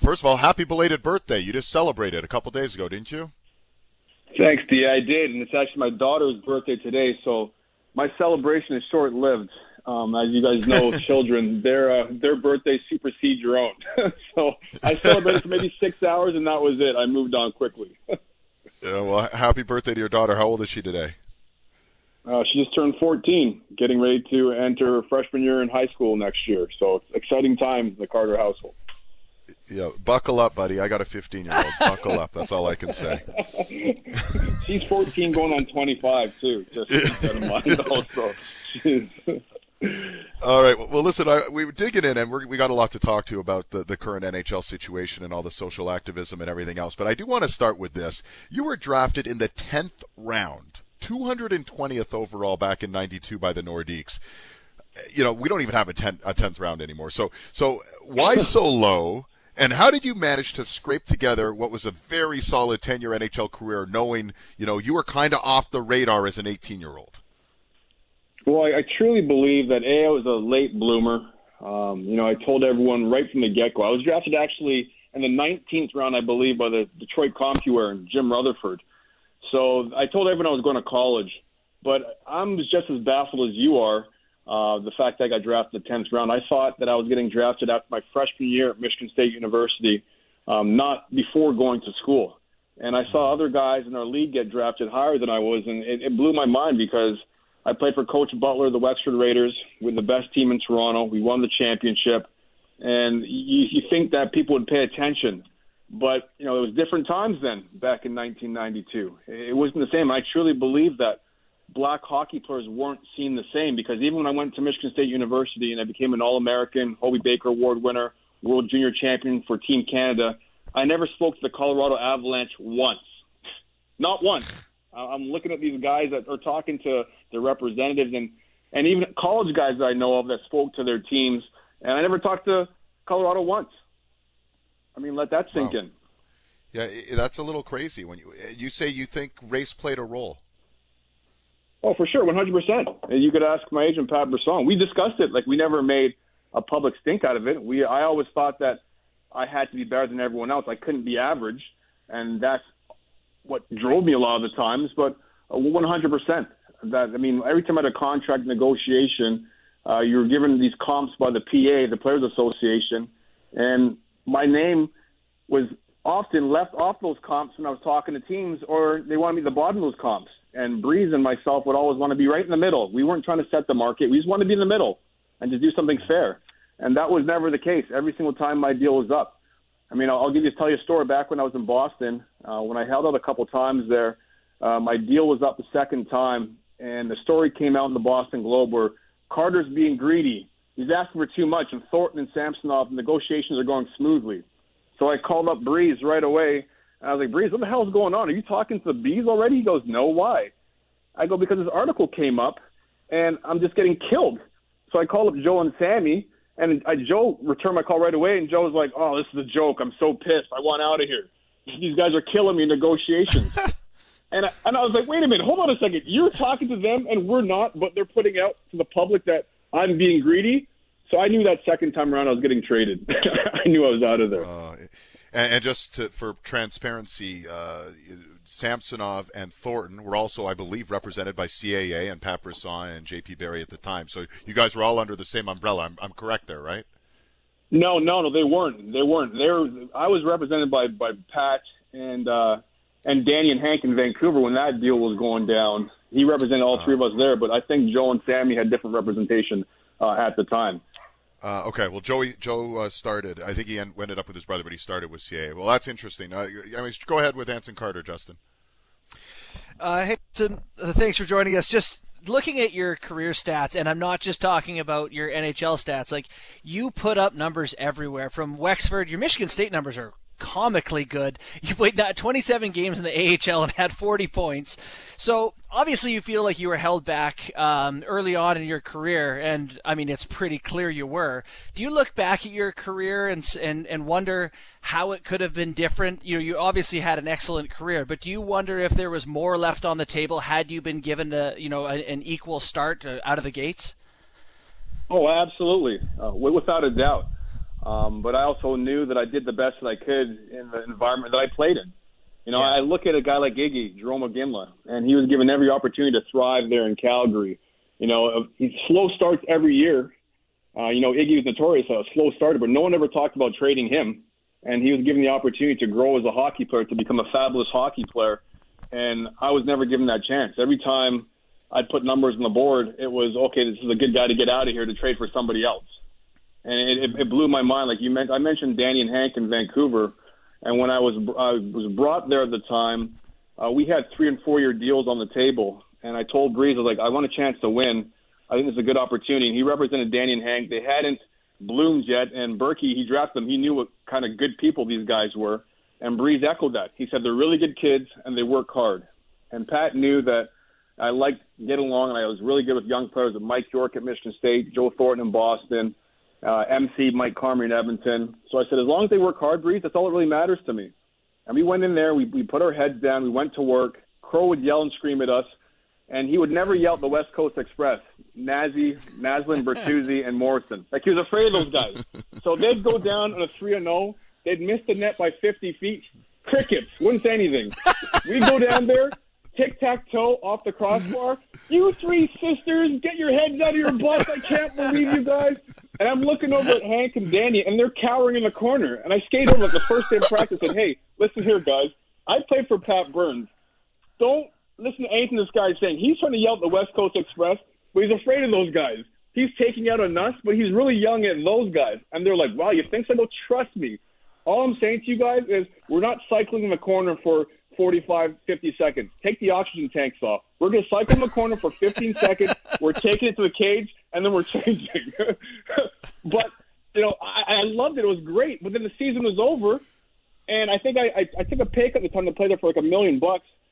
first of all, happy belated birthday. You just celebrated a couple days ago, didn't you? Thanks, D. I did, and it's actually my daughter's birthday today, so my celebration is short-lived. As you guys know, children, their birthday supersedes your own. So I celebrated for maybe 6 hours, and that was it. I moved on quickly. Well, happy birthday to your daughter. How old is she today? She just turned 14, getting ready to enter her freshman year in high school next year. So it's an exciting time in the Carter household. Yeah, buckle up, buddy. I got a 15-year-old. Buckle up. That's all I can say. She's 14 going on 25, too. Just keep that in mind also. All right. Well, listen, we were digging in, and we got a lot to talk to about the current NHL situation and all the social activism and everything else. But I do want to start with this. You were drafted in the 10th round, 220th overall back in '92 by the Nordiques. You know, we don't even have a 10th round anymore. So why so low? And how did you manage to scrape together what was a very solid 10-year NHL career, knowing, you know, you were kind of off the radar as an 18-year-old? Well, I truly believe that I was a late bloomer. I told everyone right from the get-go. I was drafted actually in the 19th round, I believe, by the Detroit CompuWare and Jim Rutherford. So I told everyone I was going to college. But I'm just as baffled as you are. The fact that I got drafted in the 10th round. I thought that I was getting drafted after my freshman year at Michigan State University, not before going to school. And I saw other guys in our league get drafted higher than I was, and it blew my mind because I played for Coach Butler, the Wexford Raiders. We're the best team in Toronto. We won the championship. And you think that people would pay attention. But, it was different times then, back in 1992. It wasn't the same. I truly believe that black hockey players weren't seen the same, because even when I went to Michigan State University and I became an All-American, Hobey Baker Award winner, World Junior Champion for Team Canada, I never spoke to the Colorado Avalanche once. Not once. I'm looking at these guys that are talking to their representatives and even college guys that I know of that spoke to their teams, and I never talked to Colorado once. I mean, let that sink in. Yeah, that's a little crazy. When you say you think race played a role. Oh, for sure, 100%. And you could ask my agent, Pat Brisson. We discussed it. Like, we never made a public stink out of it. I always thought that I had to be better than everyone else. I couldn't be average, and that's what drove me a lot of the times. But 100%. Every time I had a contract negotiation, you were given these comps by the PA, the Players Association, and my name was often left off those comps when I was talking to teams, or they wanted me at the bottom of those comps. And Breeze and myself would always want to be right in the middle. We weren't trying to set the market. We just wanted to be in the middle and just do something fair. And that was never the case. Every single time my deal was up. I'll tell you a story. Back when I was in Boston, when I held out a couple times there, my deal was up the second time, and the story came out in the Boston Globe where Carter's being greedy. He's asking for too much, and Thornton and Samsonov, negotiations are going smoothly. So I called up Breeze right away. And I was like, Breeze, what the hell is going on? Are you talking to the Bees already? He goes, no, why? I go, because this article came up, and I'm just getting killed. So I called up Joe and Sammy, and Joe returned my call right away, and Joe was like, oh, this is a joke. I'm so pissed. I want out of here. These guys are killing me in negotiations. and I was like, wait a minute, hold on a second. You're talking to them, and we're not, but they're putting out to the public that I'm being greedy? So I knew that second time around I was getting traded. I knew I was out of there. And just for transparency, Samsonov and Thornton were also, I believe, represented by CAA and Pat Brisson and J.P. Barry at the time. So you guys were all under the same umbrella. I'm correct there, right? No, they weren't. I was represented by Pat and Danny and Hank in Vancouver when that deal was going down. He represented all three of us there, but I think Joe and Sammy had different representation at the time. Okay, well, Joe started. I think he ended up with his brother, but he started with CA. Well, that's interesting. Go ahead with Anson Carter, Justin. Hey, thanks for joining us. Just looking at your career stats, and I'm not just talking about your NHL stats. Like, you put up numbers everywhere. From Wexford, your Michigan State numbers are comically good. You played 27 games in the AHL and had 40 points. So obviously you feel like you were held back early on in your career, and it's pretty clear you were. Do you look back at your career and wonder how it could have been different? You obviously had an excellent career, but do you wonder if there was more left on the table had you been given an equal start out of the gates? Oh, absolutely, without a doubt. But I also knew that I did the best that I could in the environment that I played in. You know, Yeah. I look at a guy like Iggy, Jerome Ginla, and he was given every opportunity to thrive there in Calgary. You know, he slow starts every year. You know, Iggy was notorious as a slow starter, but no one ever talked about trading him. And he was given the opportunity to grow as a hockey player, to become a fabulous hockey player. And I was never given that chance. Every time I'd put numbers on the board, it was, okay, this is a good guy to get out of here to trade for somebody else. And it blew my mind. Like I mentioned Danny and Hank in Vancouver. And when I was brought there at the time, we had 3 and 4 year deals on the table. And I told Breeze, I was like, I want a chance to win. I think this is a good opportunity. And he represented Danny and Hank. They hadn't bloomed yet. And Berkey, he drafted them. He knew what kind of good people these guys were. And Breeze echoed that. He said, they're really good kids and they work hard. And Pat knew that I liked getting along, and I was really good with young players, with Mike York at Michigan State, Joe Thornton in Boston, MC Mike Carmer in Edmonton. So I said, as long as they work hard, Breeze, that's all that really matters to me. And we went in there, we put our heads down, we went to work. Crow would yell and scream at us, and he would never yell at the West Coast Express, Naslin, Bertuzzi, and Morrison. Like, he was afraid of those guys. So they'd go down on a 3-0, they'd miss the net by 50 feet. Crickets, wouldn't say anything. We'd go down there, tic-tac-toe off the crossbar. You three sisters, get your heads out of your butts. I can't believe you guys. And I'm looking over at Hank and Danny, and they're cowering in the corner. And I skate over at the first day of practice and said, hey, listen here, guys. I played for Pat Burns. Don't listen to anything this guy's saying. He's trying to yell at the West Coast Express, but he's afraid of those guys. He's taking out on us, but he's really yelling at those guys. And they're like, wow, you think so? Go trust me. All I'm saying to you guys is we're not cycling in the corner for 45, 50 seconds. Take the oxygen tanks off. We're going to cycle in the corner for 15 seconds. We're taking it to the cage, and then we're changing. But, you know, I loved it. It was great. But then the season was over, and I think I took a pay cut at the time to play there for like $1 million.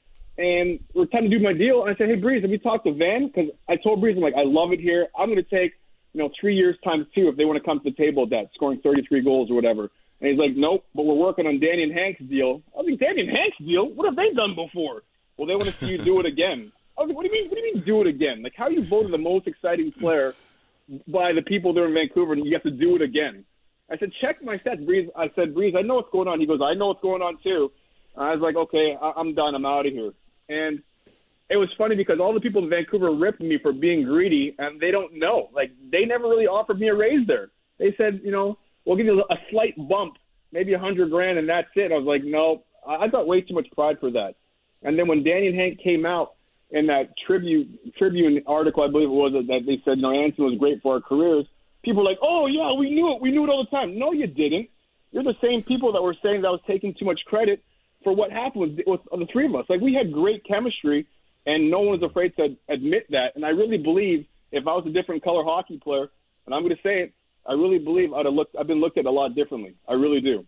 And it was time to do my deal. And I said, hey, Breeze, have you talked to Van? Because I told Breeze, I'm like, I love it here. I'm going to take, 3 years times 2 if they want to come to the table at that, scoring 33 goals or whatever. And he's like, nope, but we're working on Danny and Hank's deal. I was like, Danny and Hank's deal? What have they done before? Well, they want to see you do it again. I was like, what do you mean do it again? Like, how are you voted the most exciting player by the people there in Vancouver, and you have to do it again? I said, check my stats, Breeze. I said, Breeze, I know what's going on. He goes, I know what's going on, too. And I was like, okay, I'm done. I'm out of here. And it was funny because all the people in Vancouver ripped me for being greedy, and they don't know. Like, they never really offered me a raise there. They said, we'll give you a slight bump, maybe $100,000, and that's it. I was like, no, I got way too much pride for that. And then when Danny and Hank came out in that Tribune article, I believe it was, that they said, Anson was great for our careers, people were like, oh, yeah, we knew it. We knew it all the time. No, you didn't. You're the same people that were saying that I was taking too much credit for what happened with the three of us. Like, we had great chemistry, and no one was afraid to admit that. And I really believe if I was a different color hockey player, and I'm going to say it, I really believe I've been looked at a lot differently. I really do.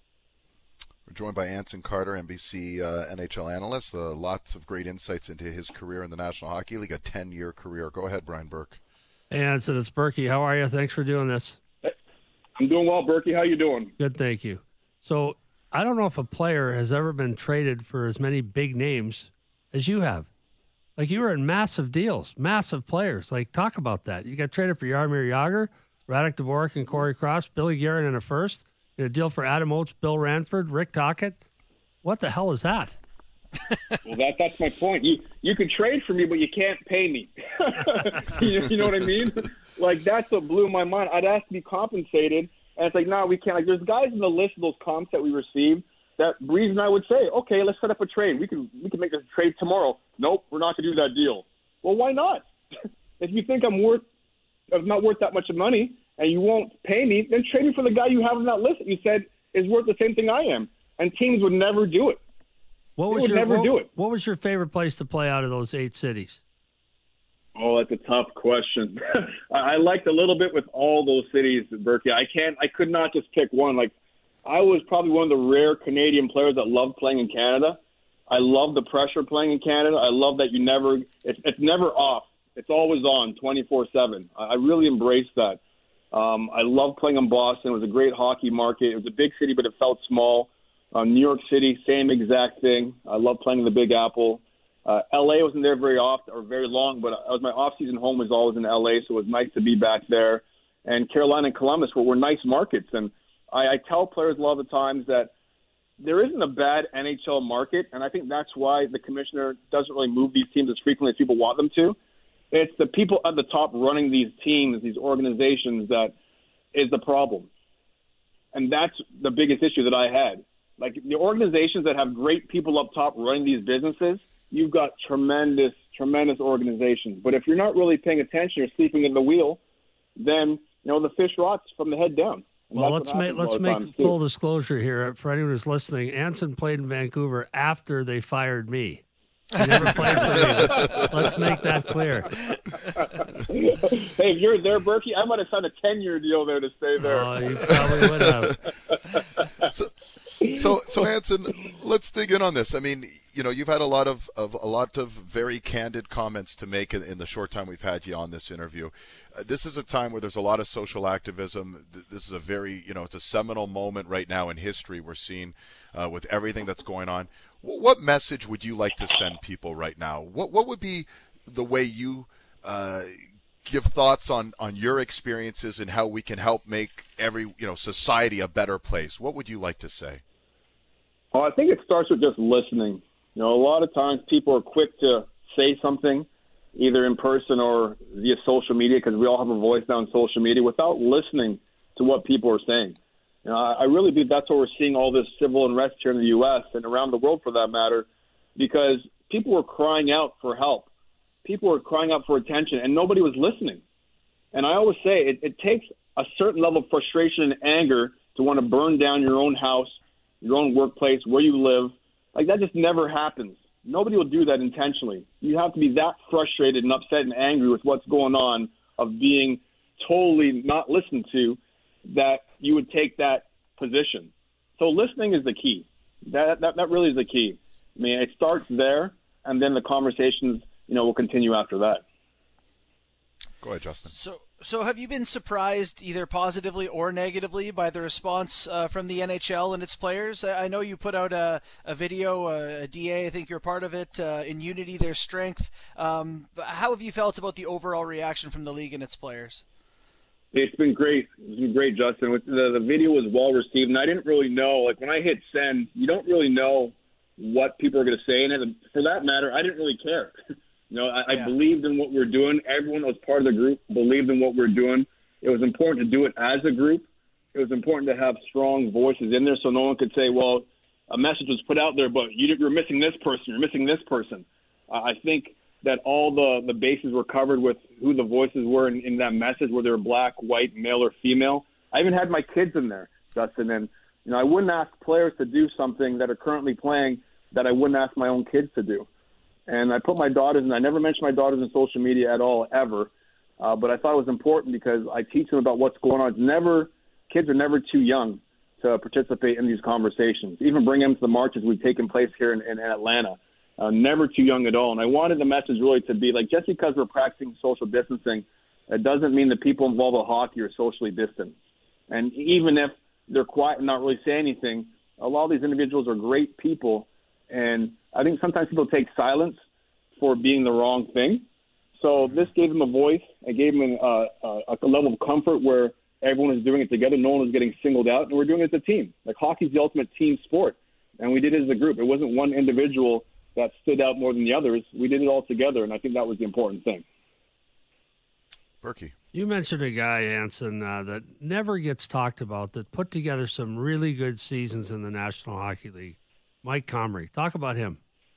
We're joined by Anson Carter, NBC NHL analyst. Lots of great insights into his career in the National Hockey League, a 10-year career. Go ahead, Brian Burke. Hey, Anson, it's Berkey. How are you? Thanks for doing this. I'm doing well, Berkey. How you doing? Good, thank you. So I don't know if a player has ever been traded for as many big names as you have. Like, you were in massive deals, massive players. Like, talk about that. You got traded for Jaromir Jagr, Radek Dvorak and Corey Cross, Billy Guerin in a first, and a deal for Adam Oates, Bill Ranford, Rick Tocchet. What the hell is that? Well, that's my point. You could trade for me, but you can't pay me. you know what I mean? Like, that's what blew my mind. I'd ask to be compensated, and it's like, no, we can't. Like, there's guys in the list of those comps that we received that Breeze and I would say, okay, let's set up a trade. We can make this trade tomorrow. Nope, we're not going to do that deal. Well, why not? If you think I'm not worth that much money and you won't pay me, then trade me for the guy you have on that list that you said is worth the same thing I am. And teams would never do it. What was your favorite place to play out of those 8 cities? Oh, that's a tough question. I liked a little bit with all those cities, Berkey. I could not just pick one. Like, I was probably one of the rare Canadian players that loved playing in Canada. I love the pressure playing in Canada. I love that it's never off. It's always on 24/7. I really embraced that. I love playing in Boston. It was a great hockey market. It was a big city, but it felt small. New York City, same exact thing. I love playing in the Big Apple. LA wasn't there very often or very long, but my off-season home was always in LA, so it was nice to be back there. And Carolina and Columbus were nice markets. And I tell players a lot of the times that there isn't a bad NHL market, and I think that's why the commissioner doesn't really move these teams as frequently as people want them to. It's the people at the top running these teams, these organizations, that is the problem. And that's the biggest issue that I had. Like, the organizations that have great people up top running these businesses, you've got tremendous, tremendous organizations. But if you're not really paying attention, you're sleeping in the wheel, then, the fish rots from the head down. And well, let's make full disclosure here for anyone who's listening. Anson played in Vancouver after they fired me. He never played for me. Let's make that clear. Hey, if you're there, Berkey, I might have signed a 10-year deal there to stay there. Oh, you probably would have. So Anson, let's dig in on this. I mean, you've had a lot of very candid comments to make in the short time we've had you on this interview. This is a time where there's a lot of social activism. This is a very, it's a seminal moment right now in history we're seeing with everything that's going on. What message would you like to send people right now? What would be the way you give thoughts on your experiences and how we can help make every society a better place? What would you like to say? Well, I think it starts with just listening. A lot of times people are quick to say something, either in person or via social media, because we all have a voice now on social media, without listening to what people are saying. I really believe that's why we're seeing all this civil unrest here in the U.S. and around the world, for that matter, because people were crying out for help. People were crying out for attention, and nobody was listening. And I always say it takes a certain level of frustration and anger to want to burn down your own house, your own workplace, where you live. Like, that just never happens. Nobody will do that intentionally. You have to be that frustrated and upset and angry with what's going on, of being totally not listened to, that you would take that position. So listening is the key. That really is the key. I mean, it starts there, and then the conversations, will continue after that. Go ahead, Justin. So have you been surprised either positively or negatively by the response from the NHL and its players? I know you put out a video, a DA, I think you're part of it, in Unity, Their Strength. How have you felt about the overall reaction from the league and its players? It's been great. It's been great, Justin. The video was well received, and I didn't really know. Like, when I hit send, you don't really know what people are going to say in it. And for that matter, I didn't really care. I believed in what we were doing. Everyone that was part of the group believed in what we were doing. It was important to do it as a group. It was important to have strong voices in there so no one could say, well, a message was put out there, but you're missing this person, you're missing this person. I think that all the bases were covered with who the voices were in that message, whether they were black, white, male, or female. I even had my kids in there, Justin, and I wouldn't ask players to do something that are currently playing that I wouldn't ask my own kids to do. And I put my daughters, and I never mentioned my daughters in social media at all, ever. But I thought it was important because I teach them about what's going on. Kids are never too young to participate in these conversations. Even bring them to the marches we've taken place here in Atlanta. Never too young at all. And I wanted the message really to be like, just because we're practicing social distancing, it doesn't mean that people involved in hockey are socially distant. And even if they're quiet and not really say anything, a lot of these individuals are great people. And I think sometimes people take silence for being the wrong thing. So this gave them a voice. It gave them a level of comfort where everyone is doing it together. No one was getting singled out, and we're doing it as a team. Like, hockey's the ultimate team sport, and we did it as a group. It wasn't one individual that stood out more than the others. We did it all together, and I think that was the important thing. Berkey. You mentioned a guy, Anson, that never gets talked about, that put together some really good seasons in the National Hockey League. Mike Comrie. Talk about him.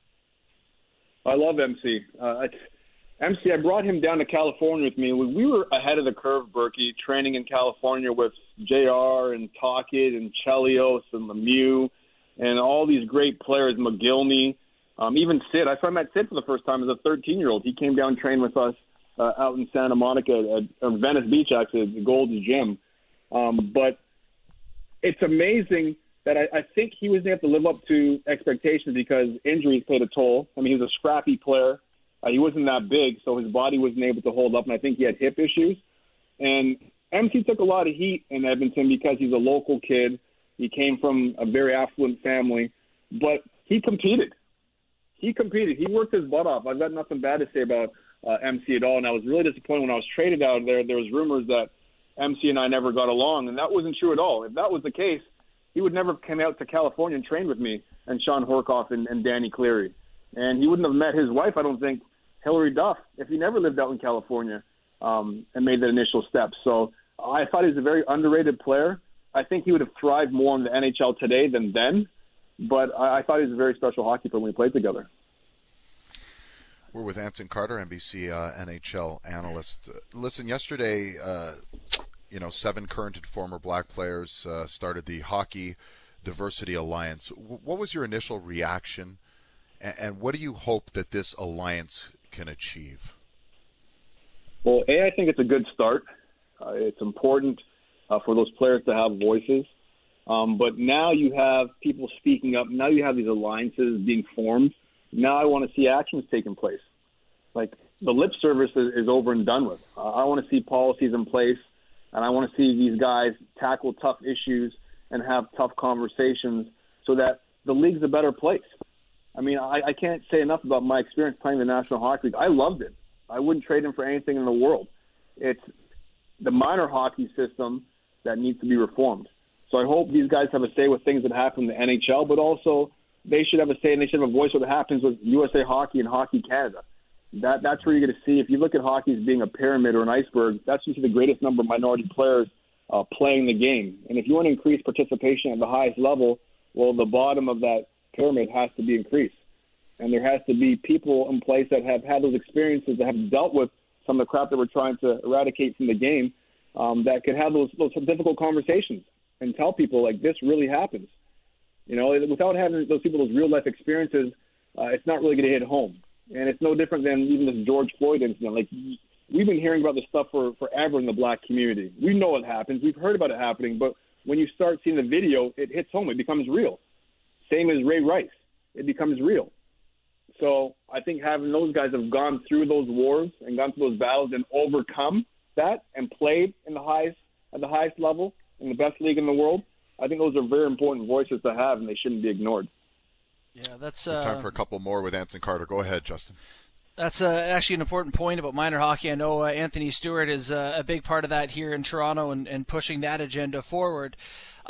I love MC. MC, I brought him down to California with me. We were ahead of the curve, Berkey, training in California with JR and Tocchet and Chelios and Lemieux and all these great players, McGillney, even Sid. I met Sid for the first time as a 13-year-old. He came down and trained with us out in Santa Monica at Venice Beach, actually, at the Gold's Gym. But it's amazing that I think he wasn't able to live up to expectations because injuries played a toll. I mean, he was a scrappy player. He wasn't that big, so his body wasn't able to hold up, and I think he had hip issues. And MC took a lot of heat in Edmonton because he's a local kid. He came from a very affluent family, but he competed. He worked his butt off. I've got nothing bad to say about MC at all, and I was really disappointed when I was traded out of there. There was rumors that MC and I never got along, and that wasn't true at all. If that was the case, he would never come out to California and train with me and Sean Horkoff and Danny Cleary. And he wouldn't have met his wife, I don't think, Hillary Duff, if he never lived out in California and made that initial step. So I thought he was a very underrated player. I think he would have thrived more in the NHL today than then, but I thought he was a very special hockey player when we played together. We're with Anson Carter, NBC NHL analyst. Listen, yesterday, 7 current and former Black players started the Hockey Diversity Alliance. What was your initial reaction, and what do you hope that this alliance can achieve? Well, I think it's a good start. It's important for those players to have voices. But now you have people speaking up. Now you have these alliances being formed. Now I want to see actions taking place. Like, the lip service is over and done with. I want to see policies in place, and I want to see these guys tackle tough issues and have tough conversations so that the league's a better place. I mean, I can't say enough about my experience playing the National Hockey League. I loved it. I wouldn't trade him for anything in the world. It's the minor hockey system that needs to be reformed. So I hope these guys have a say with things that happen in the NHL, but also they should have a say and they should have a voice what happens with USA Hockey and Hockey Canada. That's where you're going to see, if you look at hockey as being a pyramid or an iceberg, that's usually the greatest number of minority players playing the game. And if you want to increase participation at the highest level, well, the bottom of that pyramid has to be increased. And there has to be people in place that have had those experiences, that have dealt with some of the crap that we're trying to eradicate from the game, that can have those difficult conversations and tell people, like, this really happens. You know, without having those people, those real-life experiences, it's not really going to hit home. And it's no different than even this George Floyd incident. Like, we've been hearing about this stuff for forever in the Black community. We know it happens. We've heard about it happening. But when you start seeing the video, it hits home. It becomes real. Same as Ray Rice. It becomes real. So I think having those guys have gone through those wars and gone through those battles and overcome that and played at the highest level in the best league in the world, I think those are very important voices to have, and they shouldn't be ignored. Yeah, that's time for a couple more with Anson Carter. Go ahead, Justin. That's actually an important point about minor hockey. I know Anthony Stewart is a big part of that here in Toronto and pushing that agenda forward.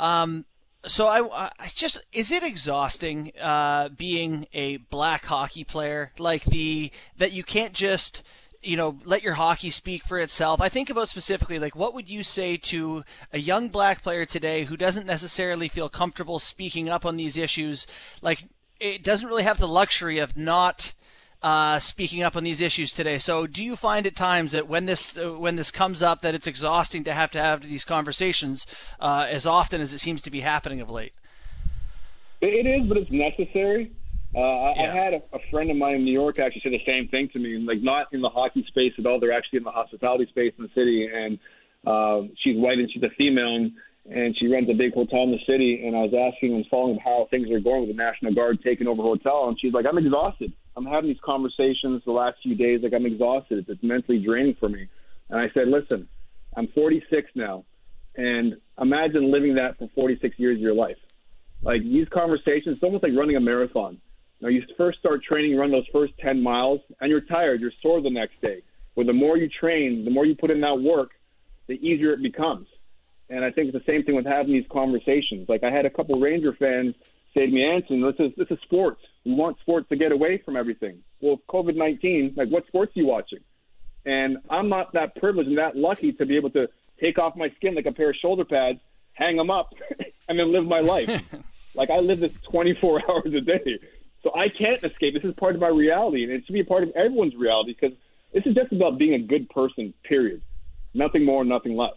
So I just, is it exhausting being a Black hockey player, like that you can't just, let your hockey speak for itself? I think about specifically, like, what would you say to a young Black player today who doesn't necessarily feel comfortable speaking up on these issues? Like, it doesn't really have the luxury of not speaking up on these issues today. So do you find at times that when this comes up, that it's exhausting to have these conversations as often as it seems to be happening of late? It is, but it's necessary. I had a friend of mine in New York actually say the same thing to me, like, not in the hockey space at all. They're actually in the hospitality space in the city, and she's white and she's a female, and she runs a big hotel in the city. And I was asking and following how things are going with the National Guard taking over hotel, and she's like, I'm exhausted. I'm having these conversations the last few days, like, I'm exhausted. It's mentally draining for me. And I said, listen, I'm 46 now, and imagine living that for 46 years of your life. Like, these conversations, it's almost like running a marathon. Now, you first start training, you run those first 10 miles, and you're tired, you're sore the next day. But the more you train, the more you put in that work, the easier it becomes. And I think it's the same thing with having these conversations. Like, I had a couple Ranger fans say to me, Anson, this is sports. We want sports to get away from everything. Well, COVID-19, like, what sports are you watching? And I'm not that privileged and that lucky to be able to take off my skin like a pair of shoulder pads, hang them up, and then live my life. Like, I live this 24 hours a day. So I can't escape. This is part of my reality, and it should be a part of everyone's reality, because this is just about being a good person, period. Nothing more, nothing less.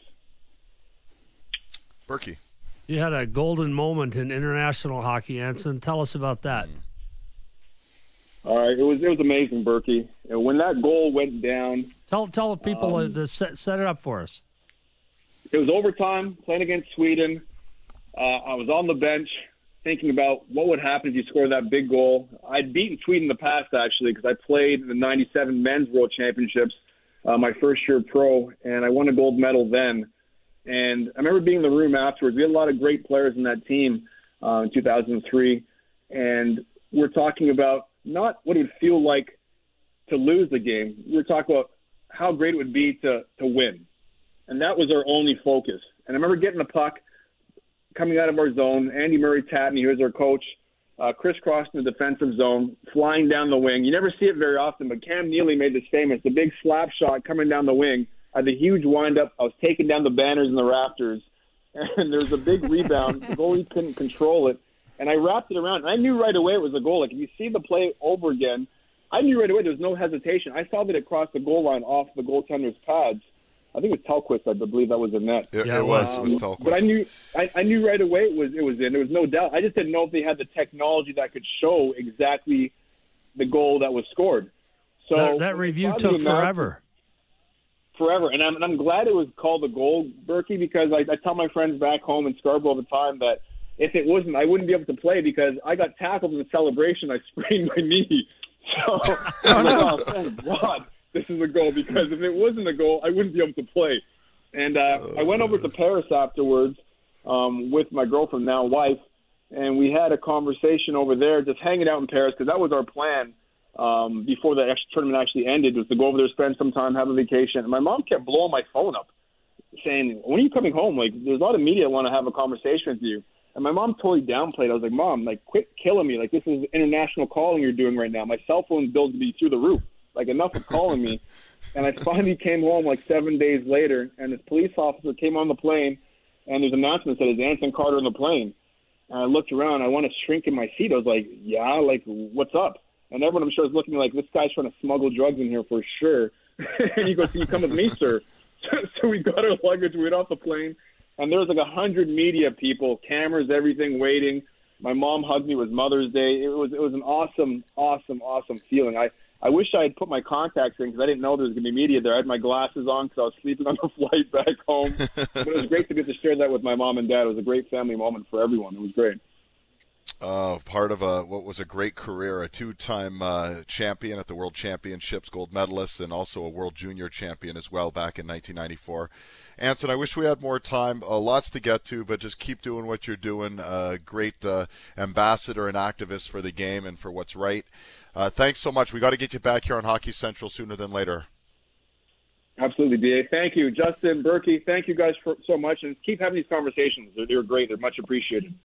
Berkey. You had a golden moment in international hockey, Anson. Tell us about that. All right, it was amazing, Berkey. And when that goal went down, tell the people set it up for us. It was overtime, playing against Sweden. I was on the bench thinking about what would happen if you scored that big goal. I'd beaten Sweden in the past, actually, because I played in the '97 Men's World Championships, my first year pro, and I won a gold medal then. And I remember being in the room afterwards. We had a lot of great players in that team in 2003, and we're talking about not what it would feel like to lose the game. We were talking about how great it would be to win. and that was our only focus. And I remember getting the puck, coming out of our zone. Andy Murray tapped me. He was our coach. Crisscrossing the defensive zone, flying down the wing. You never see it very often, but Cam Neely made this famous, the big slap shot coming down the wing. I had a huge windup. I was taking down the banners and the rafters, and there was a big rebound. The goalie couldn't control it, and I wrapped it around. And I knew right away it was a goal. Like, if you see the play over again, I knew right away there was no hesitation. I saw that it crossed the goal line off the goaltender's pads. I think it was Tellquist. I believe that was the net. It was Tellquist. But I knew right away it was in. There was no doubt. I just didn't know if they had the technology that could show exactly the goal that was scored. So that review took forever. And I'm glad it was called a goal, Berkey, because I tell my friends back home in Scarborough all the time that if it wasn't, I wouldn't be able to play because I got tackled in the celebration. I sprained my knee. So I'm like, oh, thank God this is a goal, because if it wasn't a goal, I wouldn't be able to play. And I went over to Paris afterwards with my girlfriend, now wife, and we had a conversation over there, just hanging out in Paris, because that was our plan before the tournament actually ended, was to go over there, spend some time, have a vacation. And my mom kept blowing my phone up, saying, when are you coming home? Like, there's a lot of media that want to have a conversation with you. And my mom totally downplayed it. I was like, Mom, like, quit killing me. Like, this is international calling you're doing right now. My cell phone bill's to be through the roof. Like, enough of calling me. And I finally came home like 7 days later, and this police officer came on the plane, and there's an announcement that said, is Anson Carter on the plane? And I looked around. I want to shrink in my seat. I was like, yeah, like, what's up? And everyone, I'm sure, is looking at me like, this guy's trying to smuggle drugs in here for sure. And he goes, can you come with me, sir? So we got our luggage. We went off the plane, and there was like 100 media people, cameras, everything, waiting. My mom hugged me. It was Mother's Day. It was an awesome feeling. I wish I had put my contacts in because I didn't know there was going to be media there. I had my glasses on because I was sleeping on the flight back home. But it was great to get to share that with my mom and dad. It was a great family moment for everyone. It was great. Part of what was a great career, a two-time champion at the World Championships, gold medalist, and also a World Junior champion as well back in 1994. Anson, I wish we had more time. Lots to get to, but just keep doing what you're doing. Great ambassador and activist for the game and for what's right. Thanks so much. We got to get you back here on Hockey Central sooner than later. Absolutely, BA. Thank you. Justin, Berkey, thank you guys so much. And keep having these conversations. They're great. They're much appreciated.